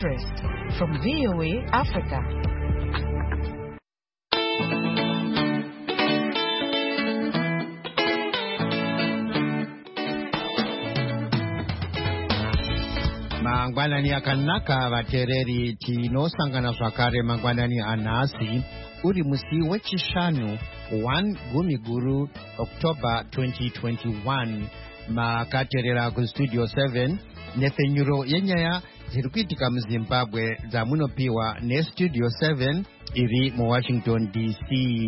from VOA Africa. Mangwanani akanaka vatereri tinosangana zvakare mangwanani anhasi uri musi wechishanu 1 Gumiguru October 2021 makaterera kustudio 7 nefenyuro yenyaya dziri kuitika muZimbabwe dzamunopiwa nestudio 7 iri muWashington DC.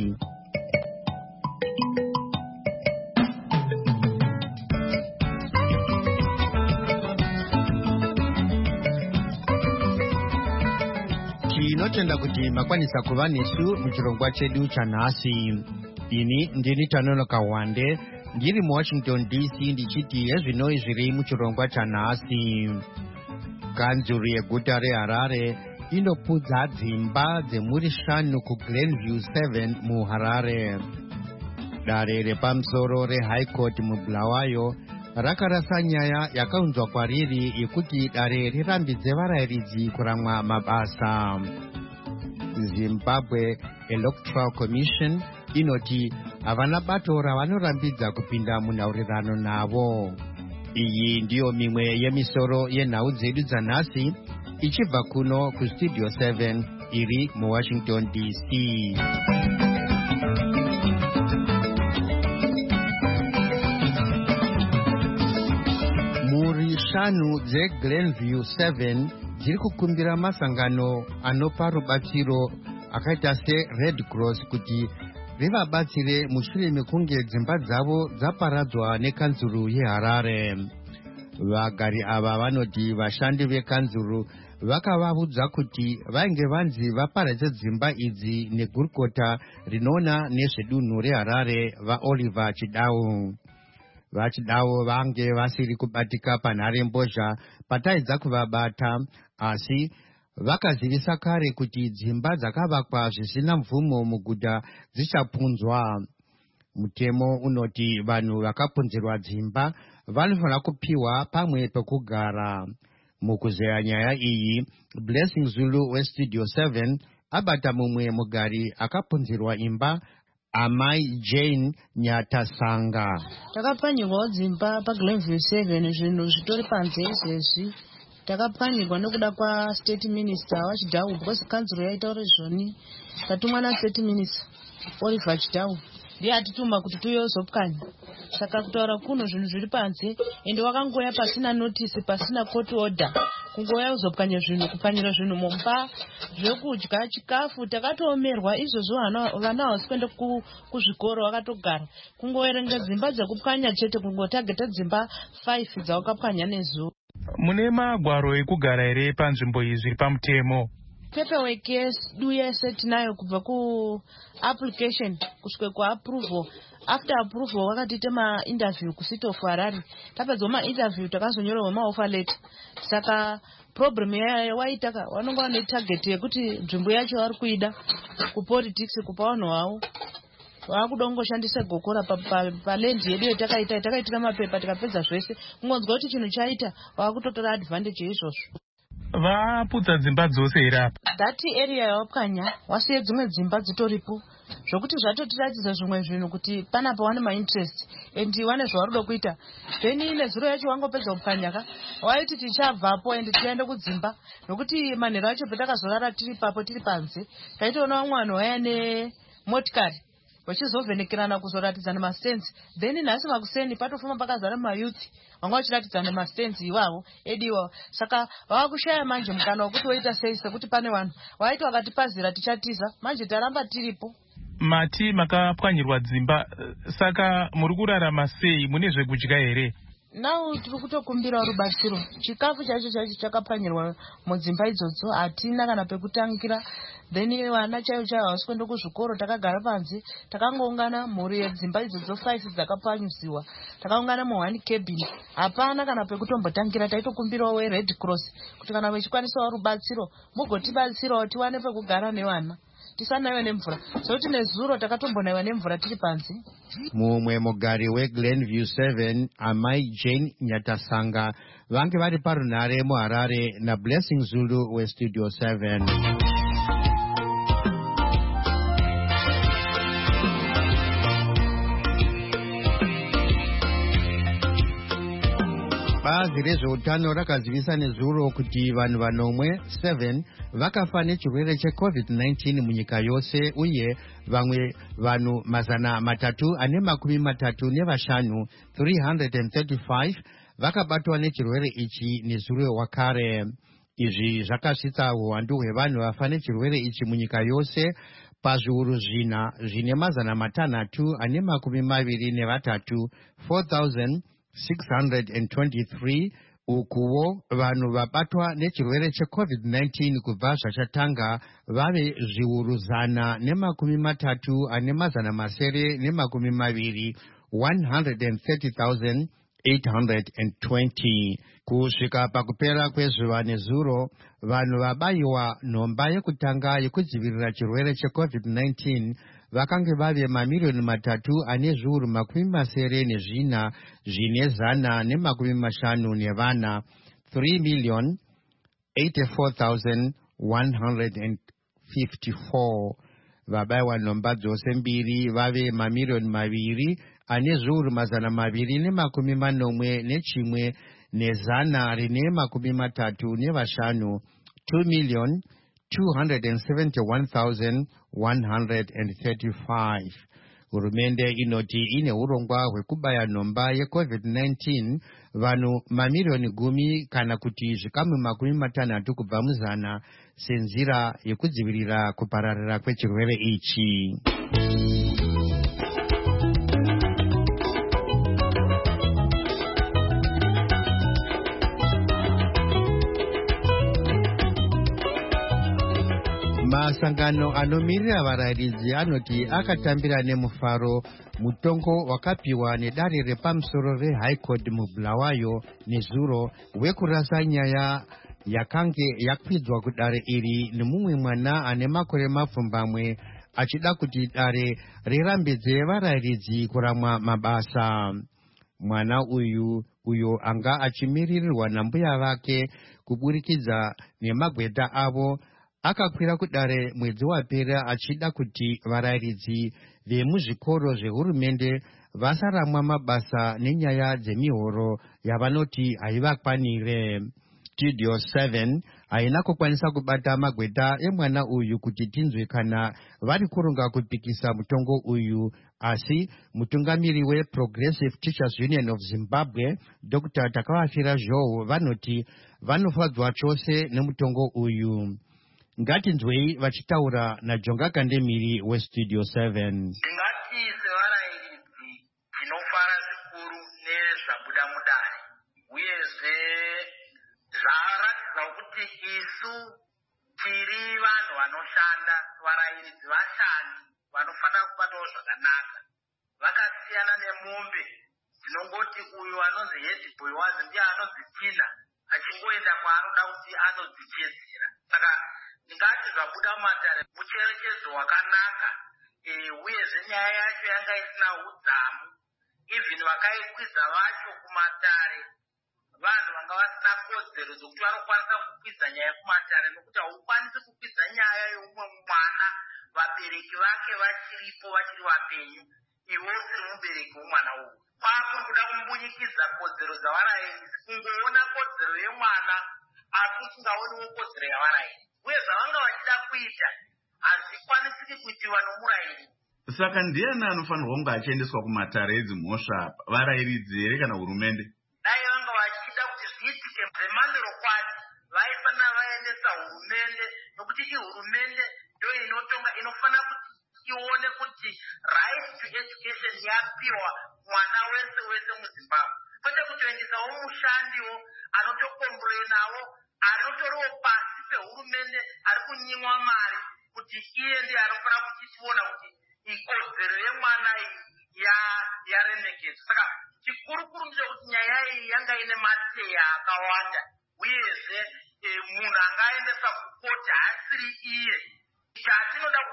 Tinotenda kuti makwanisa kuva nesu muchirongwa chedu chanhasi. Ini ndini Tanonoka Wande ndiri muWashington DC ndichiti ezvinoi zviri muchirongwa chanhasi. Kanzuru yeguta reHarare inopudza dzimba dzemhuri 5 kuGlenview 7 muHarare. Dare repamusoro reHigh Court muBulawayo rakarasa nyaya yakaunzwa kwariri yekuti dare rirambidze varayiridzi kuramwa mabasa. Zimbabwe Electoral Commission inoti havana bato ravanorambidza kupinda munhaurirano navo. Iyi ndiyo mimwe yemisoro yenhau dzedu dzanhasi ichibva kuno kustudio 7 iri muWashington DC. Mhuri 5 dzeGlenview 7 dziri kukumbira masangano anopa rubatsiro akaita seRed Cross kuti rivabatsire mushure mekunge dzimba dzavo dzaparadzwa nekanzuru yeHarare. Vagari ava vanoti vashandi vekanzuru vakavaudza kuti vainge vanzi vaparadze dzimba idzi negurukota rinoona nezvedunhu reHarare vaOliver Chidau. VaChidau vange vasiri kubatika panharembozha pataidza kuvabata, asi vakazivisa kare kuti dzimba dzakavakwa zvisina mvumo muguta dzichapunzwa. Mutemo unoti vanhu vakapunzirwa dzimba vanofanira kupiwa pamwe pekugara. Mukuzeya nyaya iyi, Blessing Zulu westudio 7 abata mumwe mugari akapunzirwa imba, Amai Jane Nyatasanga. Takapanyirwa dzimba paGlenview 7 zvinhu zvitori panze izvezvi. Takapanyirwa nokuda kwaState Minister waChidau because kanzuro yaitaura izvoni. Tatumwa naState Minister Oliver Chidau ndiye atituma kuti tuyozopwanya. Saka kutaura kuno zvinhu zviri panze ende wakangoya pasina notice, pasina court order. Kungoya uzopwanya zvinhu, kupanyira zvinhu mumba zvekudya, chikafu takatomerwa izvozvo. Vana havasi kuenda kuzvikoro vakatogara. Kungoerenga dzimba dzekupwanya chete, kungotageta dzimba 5 dzawakapwanya nezuva. Mune magwaro ekugara ere panzvimbo iyi zviri pamutemo? Paperwork yedu yese tinayo kubva ku-application kusvika ku-approval. After approval vakatiita ma-interview kuCity of Harare. Tapedzwa ma-interview takazonyorerwa ma-offer letter. Saka problem yawaitaka vanonga vane target yekuti nzvimbo yacho vari kuida kupolitics kupa vanhu havo. Vakudongoshandisa gokora palendi yedu yatakaitira mapepa tikapedza zvese. Kungonzwa kuti chinhu chaita vakutotora advantage yeizvozvo. Vaputsa dzimba dzose here apa? That area yawapwanya wasiye dzimwe dzimba dzitoripo zvokuti zvatotiratidza zvimwe zvinhu kuti panapa wane mainterest endi wane zvawaruda kuita. Then nezuro yacho wangopedza kupwanyaka waiti tichabvapo endi tiende kudzimba nokuti manhero acho patakazorara tiri papo tiri panze taitoona vamwe vanhu vaya nemotikari vachizovhenekerana kuzoratidzana mastenzi. Then nhasi makuseni patofamba pakazara mayouth vanga vachiratidzana mastenzi ivavo ediwa. Saka vavakushaya manje mukana wekuti woita sei, sekuti pane vanhu waiti wakatipazira tichatiza. Manje taramba tiripo. Mati makapwanyirwa dzimba, saka muri kurarama sei? Mune zvekudya here? Now tiri kutokumbira rubatsiro. Chikafu chacho chakapwanyirwa mudzimba idzodzo hatina kana pekutangira. Then vana chaivo havasi kuenda kuzvikoro, takagara panze takangoungana mhuri yedzimba idzodzo 5 dzakapwanyisiwa. Takaungana mu1 cabin. Hapana kana pekutombotangira. Taitokumbirawo weRed Cross kuti kana vachikwanisa rubatsiro mugotibatsirawo tiwane pekugara nevana. tisanaiwe nemvura sokuti nezuro takatombonaiwa nemvura tiri panze. Mumwe mugari weGlenview 7 amai Jane Nyatasanga vange vari parunhare muHarare naBlessing Zulu weStudio 7. Bazi rezveutano rakazivisa nezuro kuti vanhu vanomwe 7 vakafa nechirwere cheCovid-19 munyika yose, uye vamwe vanhu 335 335 vakabatwa nechirwere ichi nezuro wakare. Izvi zvakasvitsa uwandu hwevanhu vafa nechirwere ichi munyika yose pazviuru zvina zvine 323 4,623 ukuwo vanhu vabatwa nechirwere cheCovid-19 kubva zvachatanga vave zviuru 130,820. Kusvika pakupera kwezuva nezuro, vanhu vabayiwa nhomba yekutanga yekudzivirira chirwere cheCovid-19 vakange vave mamiliyoni 3,404,154 3,84,154. Vabayiwa nhomba dzose mbiri vave mamiliyoni 2,241,135 2,271,135. Hurumende inoti ine urongwa hwekubaya nhomba yeCovid-19 vanhu mamiliyoni 10 kana kuti zvikamu 60 kubva muzana senzira yekudzivirira kupararira kwechirwere ichi. Masangano anomirira varayiridzi anoti akatambira nemufaro mutongo wakapiwa nedare repamusoro reHigh Court muBulawayo nezuro wekurasa nyaya yakange yakwidzwa kudare iri nemumwe mwana ane makore mapfumbamwe achida kuti dare rirambidze varayiridzi kuramwa mabasa. Mwana uyo anga achimiririrwa nambuya vake kuburikidza nemagweta avo akakwira kudare mwedzi wapera achida kuti varayiridzi vemuzvikoro zvehurumende vasaramwa mabasa nenyaya dzemihoro yavanoti haivakwanire. Studio 7 haina kukwanisa kubata magweta emwana uyu kuti tinzwe kana vari kurunga kupikisa mutongo uyu, asi mutungamiri weProgressive Teachers Union of Zimbabwe Dr. Takavafira Zhou vanoti vanofadzwa chose nemutongo uyu. Ngatinzwei vachitaura naJonga Kandemiri weStudio 7. Ndingati sevarayiridzi tinofara zvikuru nezvabuda mudare, uyezve zvaratidza kuti isu tiri vanhu vanoshanda, varayiridzi vashandi vanofanira kubatawo zvakanaka. Vakasiyana nemombe dzinongoti uyu anonzi head boy wazi ndiye anodzitina achingoenda kwaanoda kuti anodzichezera. Saka ndingati zvabuda mumatare mucherechedzo wakanaka, uyezve nyaya yacho yanga isina udzamu. Even vakaikwidza vacho kumatare vanhu vanga vasina kodzero dzokuti vanokwanisa kukwidza nyaya kumatare, nokuti haukwanisi kukwidza nyaya youmwe mwana vabereki vake vachiripo vachiri vapenyu, iwe usiri mubereki womwana uyu. Kwakuda kumbunyikidza kodzero dzavarayiridzi, kungoona kodzero yemwana asi usingaoniwo kodzero yavarayiridzi, uye zvavanga vachida kuita hazvikwanisiki kuitiwa nomurayiridzi. Saka ndiani anofanirwa kunge achiendeswa kumatare edzimhosva, varayiridzi here kana hurumende? Dai vanga vachida kuti zviitike zvemandorokwati vaifanira vaendesa hurumende, nokuti ihurumende ndo inotonga, inofanira kuti ione kuti right to education yapiwa mwana wese wese muZimbabwe, kwete kutoendesawo mushandiwo anotokomborenawo anotoriwo pasi pehurumende ari kunyimwa mari kuti iye ndiye anofanira kuchitiona kuti ikodzero yemwana yaremekedzwa. Saka chikurukuru ndechekuti nyaya iyi yanga ine mateya akawanda, uyezve munhu angaendesa kukoti haasiri iye. Chatinoda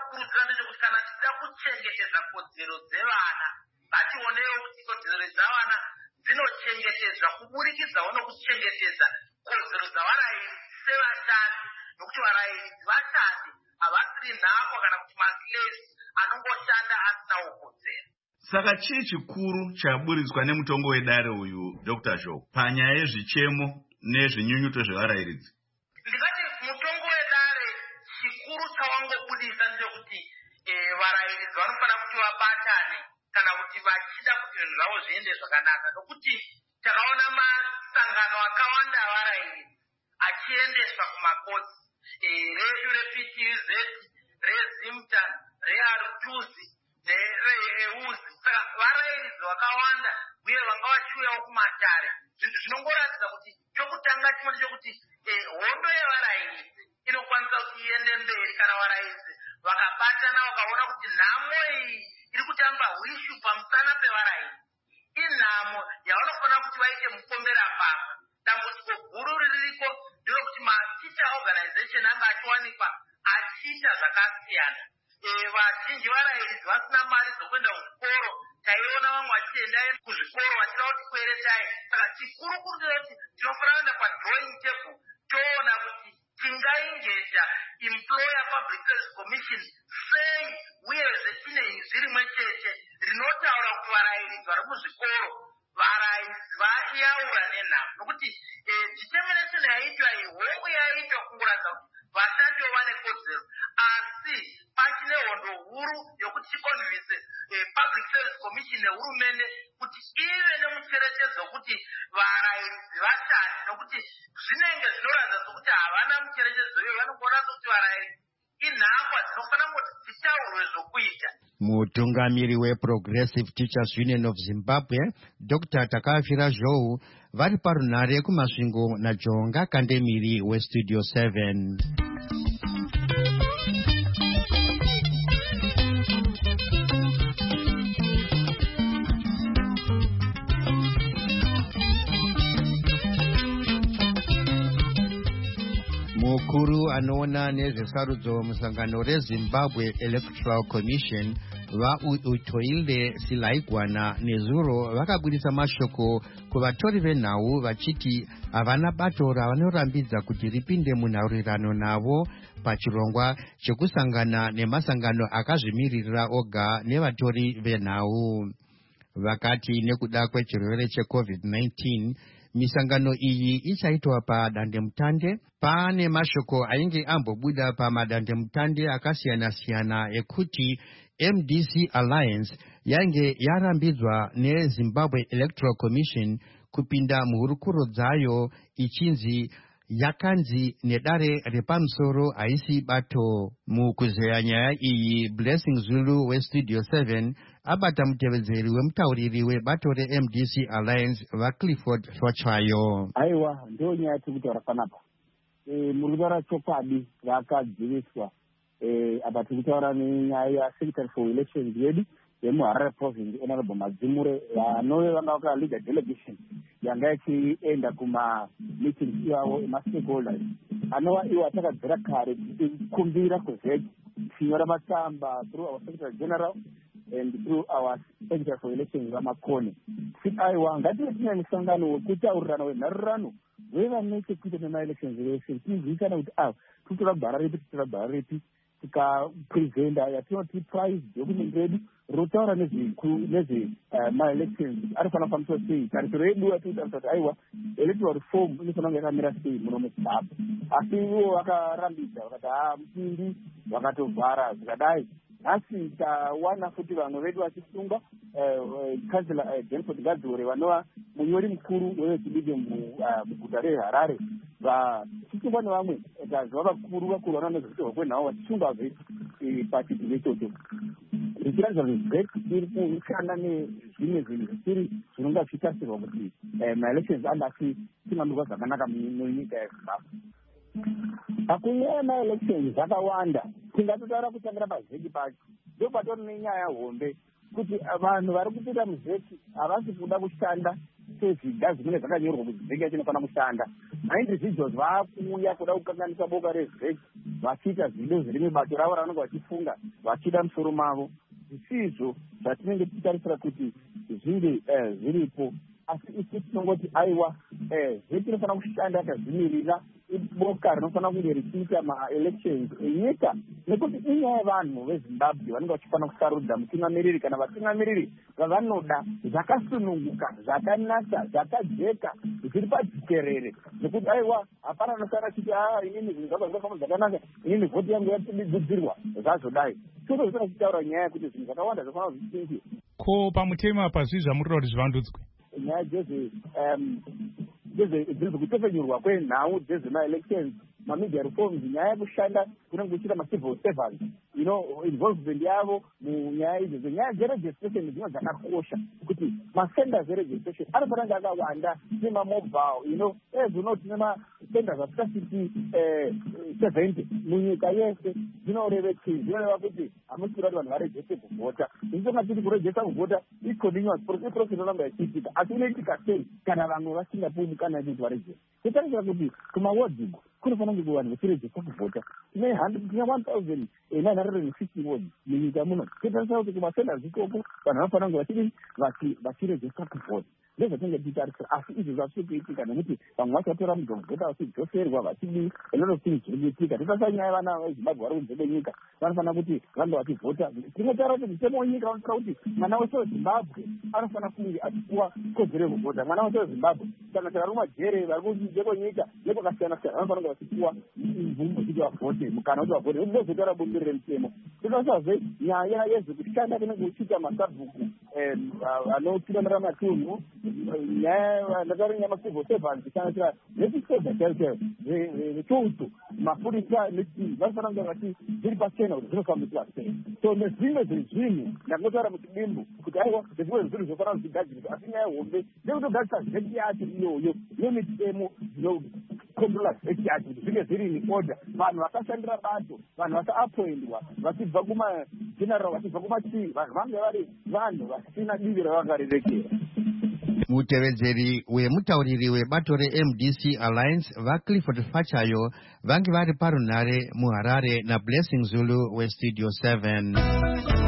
kurudzira ndechekuti kana tichida kuchengetedza kodzero dzevana ngationewo kuti kodzero dzavana dzinochengetedzwa kuburikidzawo nokuchengetedza kodzero dzavarairidzi sevashandi, nokuti varairidzi vashandi havasiri nhako kana kuti maslesi anongoshanda asinawo kodzero. Saka chii chikuru chaburitswa nemutongo wedare uyu Dr. Zhou panyaya yezvichemo nezvinyunyuto zvevarairidzi? Ndingati mutongo wedare chikuru chawangobudisa ndechekuti varairidzi vanofana kuti vabatane kana kuti vachida kuti zvinhu zvavo zviende zvakanaka, nokuti takaona masangano akawanda avarairidzi achiendeswa kumakotsi, redu rePTZ, reZimta, reArutuzi nereEuzi. Saka varairidzi vakawanda uye vanga vachiuyawo kumatare. Zvinhu zvinongoratidza kuti chokutanga chimwe ndechekuti hondo yevarairidzi inokwanisa kuti iende mberi kana varairidzi vakabatana vakaona kuti nhamo iyi iri kutamba hwishu pamusana pevarairidzi. Inhamo yavanofana kuti vaite mupombera pamba. Dambudziko guru ririko nderokuti maticha organization anga achiwanikwa achiita zvakasiyana. Vazhinji varairidzi vasina mari dzokuenda kuzvikoro, taiona vamwe vachienda kuzvikoro vachida kuti kweretai. Saka chikurukuru ndechekuti tinofanira kuenda padrawing table toona kuti tingaingeja employer public service commission sei uyezve tine izvi rimwe chete rinotaura kuti varairidzi vari muzvikoro varairidzi vayaura nenhamo, nokuti determination yaitwa iyi hongu yaitwa kungoratidza kuti vashandi vane kodzero, asi pachine hondo huru yokuti chikonvinse public service commission nehurumende kuti ive nemucherechedzo wekuti varairidzi vashandi, nokuti zvinenge zvinoratidza sokuti havana mucherechedzo iyoyo. Vanongona sokuti varairidzi inhakwa dzinofanira kuti dzitaurwe zvokuita. Mutungamiri weProgressive Teachers Union of Zimbabwe Dr. Takafira Zhou vari parunhare kumasvingo naJonga Kandemiri weStudio 7. Mukuru anoona nezvesarudzo musangano reZimbabwe Electoral Commission vaUtoile Silaigwana nezuro vakabudisa mashoko kuvatori venhau vachiti havana bato ravanorambidza kuti ripinde munhaurirano navo pachirongwa chekusangana nemasangano akazvimiririra oga nevatori venhau. Vakati nekuda kwechirwere cheCovid-19 misangano iyi ichaitwa padandemutande. Pane mashoko ainge ambobuda pamadandemutande akasiyana-siyana ekuti MDC Alliance yange yarambidzwa neZimbabwe Electoral Commission kupinda muhurukuro dzayo ichinzi yakanzi nedare repamusoro haisi bato. Mukuzeya nyaya iyi Blessing Zulu weStudio 7 abata mutevedzeri wemutauriri webato reMDC Alliance vaClifford Hlwachayo. Aiwa, ndio nyaya tikutaura panapa. Muri kutaura chokwadi rakadziviswa apa tiri kutaura nenyaya Secretary for Elections yedu yemuHarare Province Honorable Madzimure vanove vanga vakaleader delegation yanga ichienda kumameetings yavo emastakeholders anova iwo atakadzira kare kukumbira kuzeki tinyora matsamba through our Secretary General and through our Secretary for Elections vamakone aiwa ngative tina musangano wekutaurirana wenharurano wevanechekuita nemaelections vese tizivisana kuti tutora bhara ripi tikapresenta yatinoti prize document redu rotaura nezvemaelections arifana pamusoro sei tarisiro yedu yatinotaura kuti aiwa electoral reform inofanira kunge yakamira sei muno muZimbabwe, asi ivo vakarambidza vakati mutindi vakatovhara zvikadai. Nhasi tawana futi vamwe vedu vachisunga Councillor Jenford Gadzore vanova munyori mukuru wevechidiki muguta reHarare vachisungwa nevamwe tazva vakuru vanoona nezvekutorwa kwenhau vachisunga pachidhiri ichocho zvichiratidza kuti BREC iri kushanda nezvimwe zvinhu zvisiri zvinonga zvichitasirwa kuti maelections anga achingamurwa zvakanaka munyika yeZimbabwe. Pakunyaya maelections akawanda tingatotaura kutangira pazeki pacho ndo patori nenyaya hombe kuti vanhu vari kutoita muzeki havasi kuda kushanda sezviga zvinenge zvakanyorwa kuti zeki yacho inofanira kushanda. maindividuals vakuuya kuda kukanganisa boka rezveki vachiita zvido zviri mibato ravo ravanenge vachifunga vachida musoro mavo. Zvisizvo zvatinenge tichitarisira kuti zvinge zviripo, asi isi tinongoti aiwa zveti inofanira kushanda yakazvimirira iboka rinofanira kunge richiita maelections enyika, nekuti inyaya yevanhu vezimbabwe vanenge vachifanira kusarudza mutungamiriri kana vatungamiriri vavanoda zvakasununguka, zvakanaka, zvakajeka, zviri padzikerere, nekuti aiwa hapana anosara chiti inini zvinhu zvakafamba zvakanaka, inini vhoti yangu yatidigudzirwa zvazvodai. Tino zvisina kuchitaura nyaya yekuti zvinhu zvakawanda zvofanira zvichinjwe. Ko pamutemo apa zvii zvamurira kuti zvivandudzwe? Nyaya dzezvekutefenyurwa kwenhau dzezvemaelections, mamedia reforms, nyaya yekushanda kunenge kuchiita macivil servants, involvement yavo munyaya idzi. Nyaya dzeregistration dzimwe dzakakosha, kuti masenders eregistration anofanira kunge akawanda nemamobile, tine masenders asikasviki 70 munyika yese. Zvinoreva kuti hamusiri kuti vanhu varegiste kuvhota. Ichonga tiri kuregista kuvhota icontinuous process inonanga ichiitika, asi inoitika sei kana vamwe vasingapuwi mukana yekuti varegiste. Totarisira kuti kumawodzi kunofanira kunge vanhu vachiregista kuvhota. Tine 1950 wards munyika muno. Totarisira kuti kumasenders ikoko vanhu vanofanira kunge vachiregista kuvhota. Ndezvatinenge tichitarisira, asi izvi zvasiri kuitika nekuti vamwe vachatora mudhovhota vachidzoserwa vachidii, inonosingi zviri kuitika. Totarisa nyaya yevana vezimbabwe vari kunze kwenyika vanofanira kuti vange vachivhota. Tinotaura kuti mutemo wenyika unotaura kuti mwana wese wezimbabwe anofanira kunge achipuwa kodzero yekuvhota. Mwana wese wezimbabwe kana vari mumajere vari kunze kwenyika nekwakasiyana siyana vanofanira kunge vachipuwa mvumo kuti vavhote, mukana kuti vavhote. Ndozotaura bumbiro remutemo. Totarisazve nyaya yezvekushanda kunenge kuchiita masabhuku anotungamirira matunhu, nyaya ndataura nyaya macivil servants kusanganisira nechisoja chaicho vetutu mapurisa vanofanira kunge zviri pachena kuti zvinofambiswa sei. So nezvimwe zvezvinhu ndangotaura muchidimbu kuti aiwa nezvimwe zvezvinhu zvofanira kuchigadzirisa, asi nyaya hombe ndekutogadzisa zveki yacho iyoyo nemitemo dzinokontrola zveki yacho kuti zvinge zviri in order, vanhu vakashandira bato, vanhu vasaapoindwa vachibva kumageneral, vachibva kumachii, vanhu vange vari vanhu vasina divi ravakarerekera. Mutevedzeri wemutauriri webato reMDC Alliance vaClifford Fachayo vange vari parunhare muHarare naBlessing Zulu weStudio 7.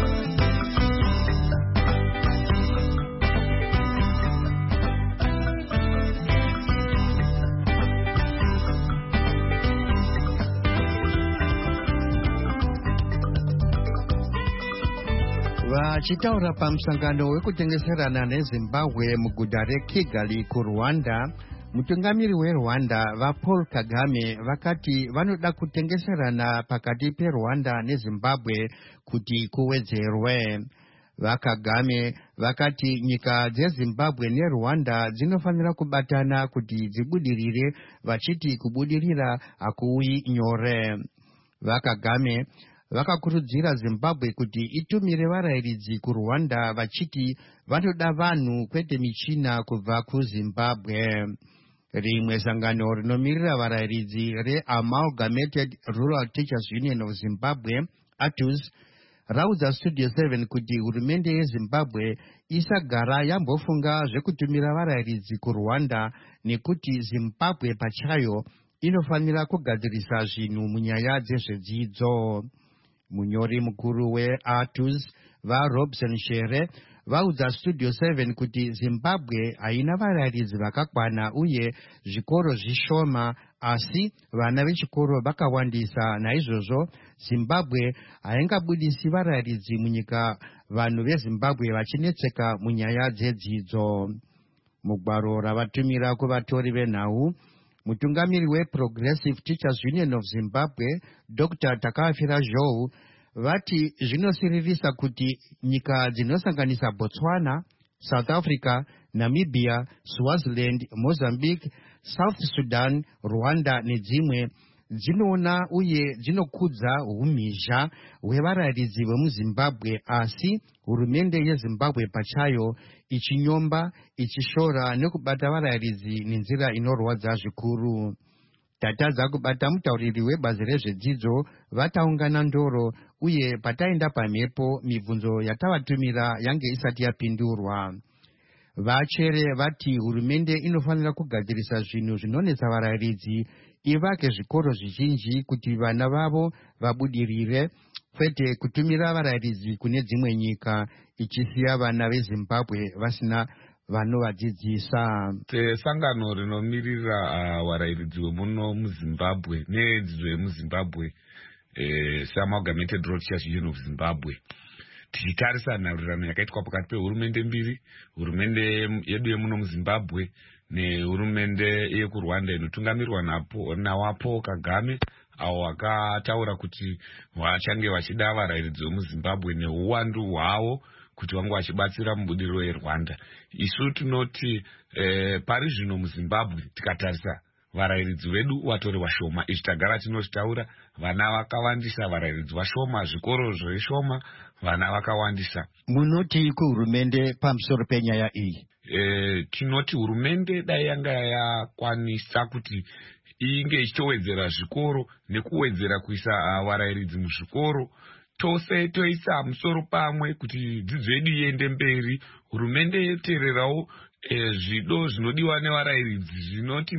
Vachitaura pamusangano wekutengeserana neZimbabwe muguta reKigali kuRwanda, mutungamiri weRwanda vaPaul Kagame vakati vanoda kutengeserana pakati peRwanda neZimbabwe kuti kuwedzerwe. VaKagame vakati nyika dzeZimbabwe neRwanda dzinofanira kubatana kuti dzibudirire, vachiti kubudirira hakuuyi nyore. VaKagame vakakurudzira Zimbabwe kuti itumire varayiridzi kuRwanda vachiti vanoda vanhu kwete michina kubva kuZimbabwe. Rimwe sangano rinomirira varayiridzi reAmalgamated Rural Teachers Union of Zimbabwe, ATUZ, raudza Studio 7 kuti hurumende yeZimbabwe isagara yambofunga zvekutumira varayiridzi kuRwanda nekuti Zimbabwe pachayo inofanira kugadzirisa zvinhu munyaya dzezvedzidzo. Munyori mukuru weATUZ vaRobson Shere vaudza Studio 7 kuti Zimbabwe haina varayiridzi vakakwana uye zvikoro zvishoma, asi vana vechikoro vakawandisa. Naizvozvo Zimbabwe haingabudisi varayiridzi munyika, vanhu veZimbabwe vachinetseka munyaya dzedzidzo. Mugwaro ravatumira kuvatori venhau, mutungamiri weProgressive Teachers Union of Zimbabwe Dr. Takafira Zhou vati zvinosiririsa kuti nyika dzinosanganisa Botswana, South Africa, Namibia, Swaziland, Mozambique, South Sudan, Rwanda nedzimwe dzinoona uye dzinokudza umhizha hwevarayiridzi vemuZimbabwe, asi hurumende yeZimbabwe pachayo ichinyomba, ichishora nekubata varayiridzi nenzira inorwadza zvikuru. Tatadza kubata mutauriri webazi rezvedzidzo vataungana ndoro, uye pataenda pamhepo mibvunzo yatavatumira yange isati yapindurwa. Vachere vati hurumende inofanira kugadzirisa zvinhu zvinonetsa varayiridzi, ivake zvikoro zvizhinji kuti vana vavo vabudirire, kwete kutumira varayiridzi kune dzimwe nyika ichisiya vana veZimbabwe vasina vanovadzidzisa. Sangano rinomirira varayiridzi vemuno muZimbabwe nedzidzo yemuZimbabwe, seAmalgamated Road Church Union of Zimbabwe, tichitarisa nharirano yakaitwa pakati pehurumende mbiri, hurumende yedu yemuno muZimbabwe nehurumende yekuRwanda inotungamirwa nawapo Kagame, avo vakataura kuti vachange vachida varayiridzi vemuZimbabwe neuwandu hwavo kuti vange vachibatsira mubudiriro yeRwanda. Isu tinoti pari zvino muZimbabwe tikatarisa varayiridzi vedu vatori vashoma. Izvi tagara tinozvitaura, vana vakawandisa, varayiridzi vashoma, zvikoro zvishoma, vana vakawandisa. Munoti kuhurumende pamusoro penyaya iyi? Tinoti hurumende dai yanga yakwanisa kuti inge ichitowedzera zvikoro nekuwedzera kuisa varayiridzi muzvikoro, tose toisa musoro pamwe kuti dzidzo yedu iende mberi. Hurumende yoteererawo zvido zvinodiwa nevarayiridzi, zvinoti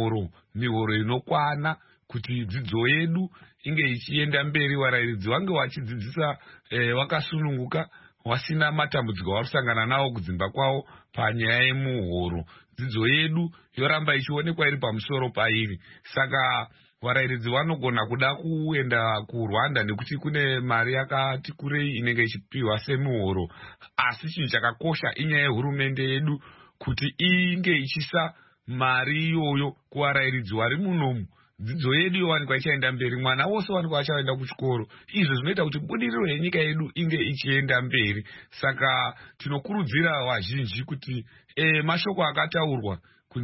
mihoro inokwana kuti dzidzo yedu inge ichienda mberi, varayiridzi vange vachidzidzisa vakasununguka, vasina matambudziko avarusangana nawo kudzimba kwavo panyaya yemuhoro. Dzidzo yedu yoramba ichionekwa iri pamusoro pairi. Saka varayiridzi vanogona kuda kuenda kuRwanda nekuti kune mari yakati kurei inenge ichipiwa semuhoro, asi chinhu chakakosha inyaya yehurumende yedu kuti inge ichisa mari iyoyo kuvarayiridzi vari munomu. Dzidzo yedu yowanikwa ichaenda mberi, mwana wose wanikwa achaenda kuchikoro. Izvo zvinoita kuti budiriro yenyika yedu inge ichienda mberi. Saka tinokurudzira vazhinji kuti mashoko akataurwa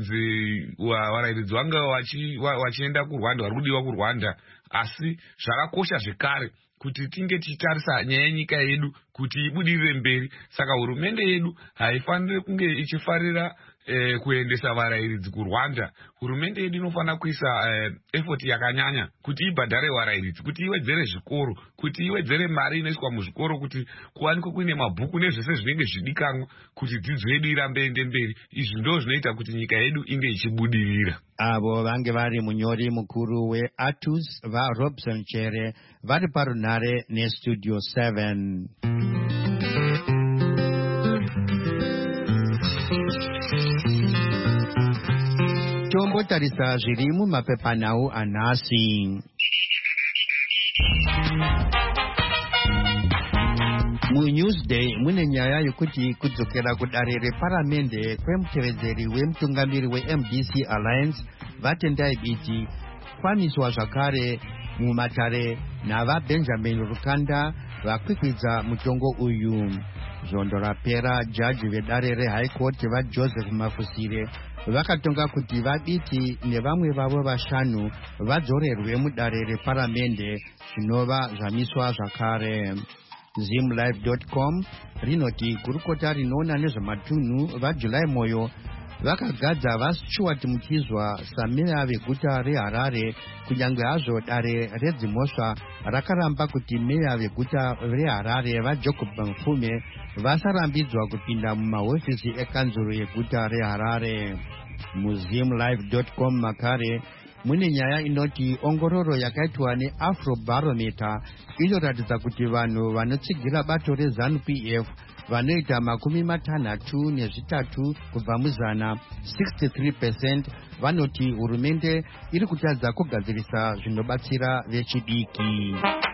kunzi varayiridzi vange vachienda kuRwanda, vari kudiwa kuRwanda, asi zvakakosha zvekare kuti tinge tichitarisa nyaya yenyika yedu kuti ibudirire mberi. Saka hurumende yedu haifaniri kunge ichifarira kuendesa varayiridzi kuRwanda. Hurumende yedu inofanira kuisa effort yakanyanya kuti ibhadhare varayiridzi, kuti iwedzere zvikoro, kuti iwedzere mari inoiswa muzvikoro, kuti kuwanikwe kuine mabhuku nezvese zvinenge zvidikanwa kuti dzidzo yedu irambe ende mberi. Izvi ndo zvinoita kuti nyika yedu inge ichibudirira. Avo vange vari munyori mukuru weATUS vaRobson Chere vari parunhare neStudio 7. Tombotarisa zviri mumapepanhau anhasi. MuNewsday mune nyaya yokuti kudzokera kudare reparamende kwemutevedzeri wemutungamiri weMDC Alliance vatendai biti kwamiswa zvakare mumatare navaBenjamin Rukanda vakwikwidza mutongo uyu. Zvondo rapera jaji vedare reHigh Court vaJoseph Mafusire vakatonga kuti vabiti nevamwe vavo vashanu vadzorerwe mudare reparamende zvinova zvamiswa zvakare. Zimlive.com rinoti gurukota rinoona nezvematunhu vaJulai Moyo vakagadza vaStuart Mukizwa sameya veguta reHarare, kunyange hazvo dare redzimhosva rakaramba kuti meya veguta reHarare vaJacob Mfume vasarambidzwa kupinda mumahofisi ekanzuro yeguta reHarare. MuZimlive.com makare mune nyaya inoti ongororo yakaitwa neAfrobarometer inoratidza kuti vanhu vanotsigira bato reZANU-PF vanoita 63 kubva muzana, 63% vanoti hurumende iri kutadza kugadzirisa zvinobatsira vechidiki.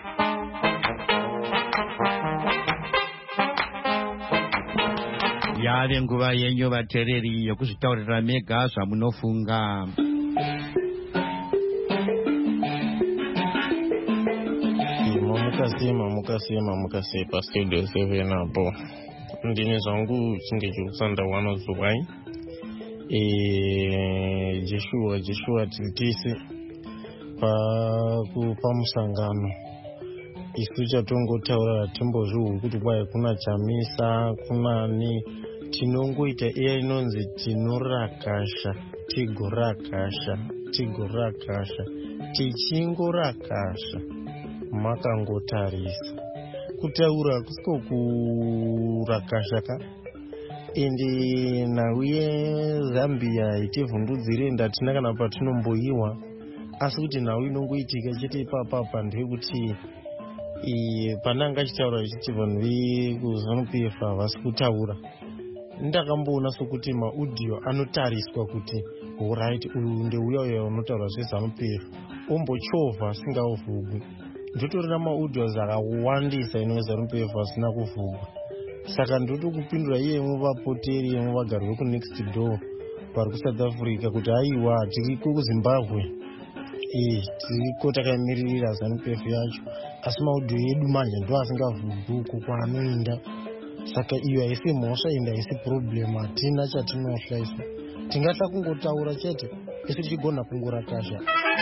Yave nguva yenyu vateereri yokuzvitaurira mega zvamunofunga. Mukase paStudio 7 apo ndine zvangu chinge chekutsanda wanozuwai Joshua titisi pamusangano isu chatongotaura timbozvihu kuti kwai kuna chamisa kunani tinongoita iya inonzi tinorakasha tigorakasha tichingorakasha makangotarisa kutaura kusiko kurakasha ka ende nauye Zambia itivhundudzire ndatina kana patinomboiwa, asi kuti nhau inongoitika chete ipapapa ndeyekuti pandanga achitaura achiti vanhu vekuzanupf havasi kutaura, ndakamboona sokuti maudhiyo anotariswa kuti right uyu ndeuya uya unotaura zvezanupf ombochovha asingaovhugwi. Ndotorina maudhios akawandisa ino zanupf asina kuvhugwa. Saka ndotokupindura iye muvapoteri yemuvagari vekunext door vari kuSouth Africa kuti aiwa tiri kuZimbabwe tiriko takamiririra ZANU-PF yacho, asi maudhiyo edu manje ndo asingavhugwi uko kwaanoenda. Saka iyo haisi mhosva ende haisi problem, hatina chatinohla isu, tingatla kungotaura chete isu tichigona kungorakasha.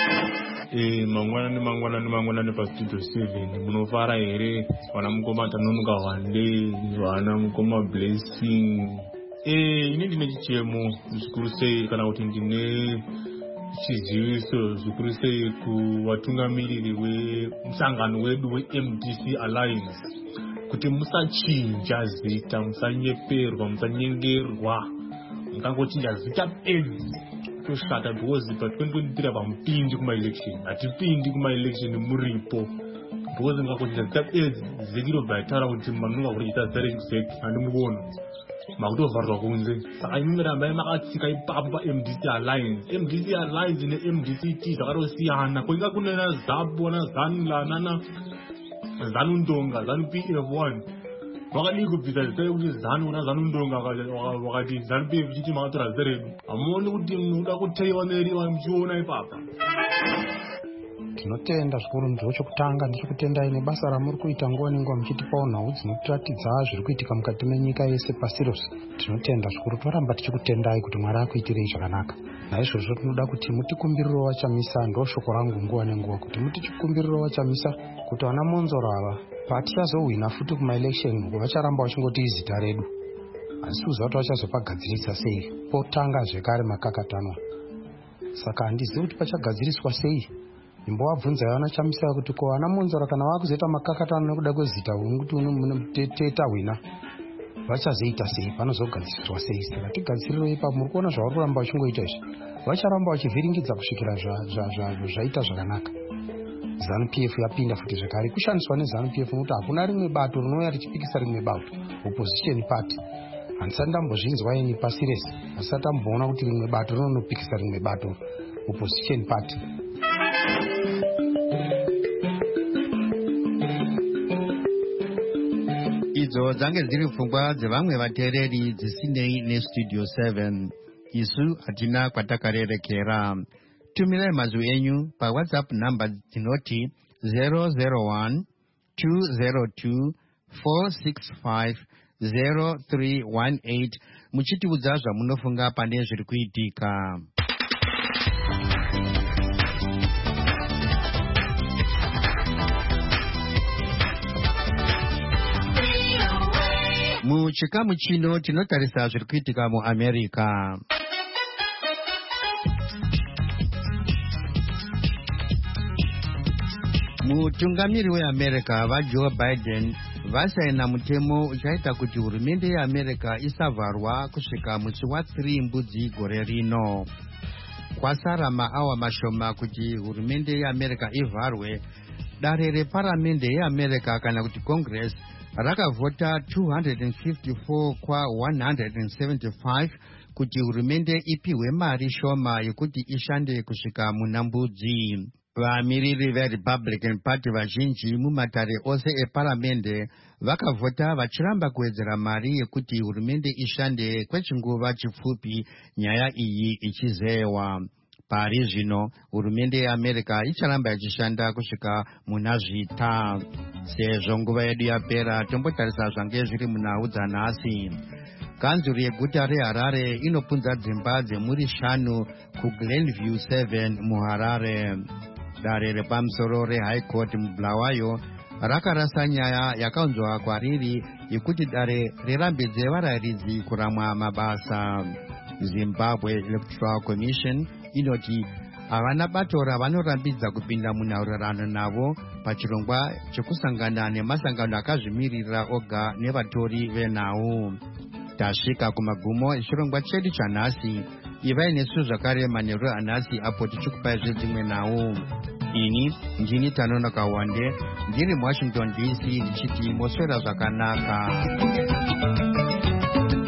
mangwanani pastudio 7 munofara here vana mukoma Tanonoka Wande, vana mukoma Blessing? Ini ndine chichemo zvikuru sei kana kuti ndine chiziviso zvikuru sei kuvatungamiriri vemusangano wedu weMDC Alliance kuti musachinja zita, musanyeperwa, musanyengerwa, mukangochinja zita bedzi toshata because pa 2023 pamupindi kuma-election, hatipindi kuma-election muripo because mukangochinja zita bedzi zekiro bvaitaura kuti manonga kuita zita rexec handimubona makutovharwa kunze. Saka imi rambai makatsika ipapo paMDC Alliance. MDC Alliance neMDCT zvakatosiyana, kwenga kunena ZAPU naZanula ZANU-Ndonga ZANU-PF1 vakadii kubvisa zita rekuti ZANU naZANU-Ndonga wakati ZANU-PF chiti makatora zita redu. Hamuoni kuti munoda kuteiwa neriwa muchiona ipapa? Tinotenda zvikuru ndechokutanga ndichokutendai nebasa ramuri kuita nguva nenguva muchitipawo nhau dzinotiratidza zviri kuitika mukati menyika yese pasi rose. Tinotenda zvikuru, toramba tichikutendai kuti Mwari akuitirei zvakanaka. Naizvozvo tinoda kuti mutikumbirirewo vachamisa, ndo shoko rangu nguva nenguva, kuti mutikumbirirewo vachamisa kuti vana Monzoro ava patichazohwina futi kuma-election vacharamba vachingoti zita redu, asi kuziva kuti vachazopagadzirisa sei, potanga zvekare makakatanwa. Saka handizivi kuti pachagadziriswa sei. Imbovabvunzai vana chamisa kuti ko vana Monzoro kana vakuzoita makakatano nekuda kwezita kuti teta hwina vachazoita sei, panozogadziriswa sei? Saka tigadzirirei ipapo. Muri kuona zvavari kuramba vachingoita izvi, vacharamba vachivhiringidza kusvikira zvaita zvakanaka. ZANU-PF yapinda futi zvekare kushandiswa neZANU-PF nokuti hakuna rimwe bato rinouya richipikisa rimwe bato, opposition party. Handisati ndambozvinzwa ini pasi rese, handisati ndamboona kuti rimwe bato rinonopikisa rimwe bato, opposition party. Idzo dzange dziri pfungwa dzevamwe vateereri dzisinei nestudio 7. Isu hatina kwatakarerekera. Tumirai mazwi enyu paWhatsApp namba dzinoti 001 202 465 0318 muchitiudza zvamunofunga pane zviri kuitika. Muchikamu chino tinotarisa zviri kuitika muAmerica. Mutungamiri weAmerica vaJoe Biden vasaina mutemo uchaita kuti hurumende yeAmerica isavharwa kusvika musi wa3 Mbudzi gore rino. Kwasara maawa mashoma kuti hurumende yeAmerica ivharwe, dare reparamende yeAmerica kana kuti Congress rakavhota 254 kwa 175 kuti hurumende ipiwe mari shoma yekuti ishande kusvika muna Mbudzi. Vamiriri veRepublican Party vazhinji mumatare ose eparamende vakavhota vachiramba kuwedzera mari yekuti hurumende ishande kwechinguva chipfupi nyaya iyi ichizewa. Pari zvino hurumende yeAmerica icharamba ichishanda kusvika muna Zvita. Sezvo nguva yedu yapera, tombotarisa zvange zviri munhau dzanhasi. Kanzuri yeguta reHarare inopunza dzimba dzemhuri 5 kuGlenview 7 muHarare. Dare repamusoro reHigh Court muBulawayo rakarasa nyaya yakaunzwa kwariri yekuti dare rirambidze varayiridzi kuramwa mabasa. Zimbabwe Electoral Commission inoti havana bato ravanorambidza kupinda munhaurirano navo pachirongwa chekusangana nemasangano akazvimirira oga nevatori venhau. tasvika kumagumo echirongwa chedu chanhasi. Ivai nesu zvakare manheru anhasi apo tichikupai zvedzimwe nhau. Ini ndini Tanonoka Wande ndiri muWashington DC ndichiti moswera zvakanaka.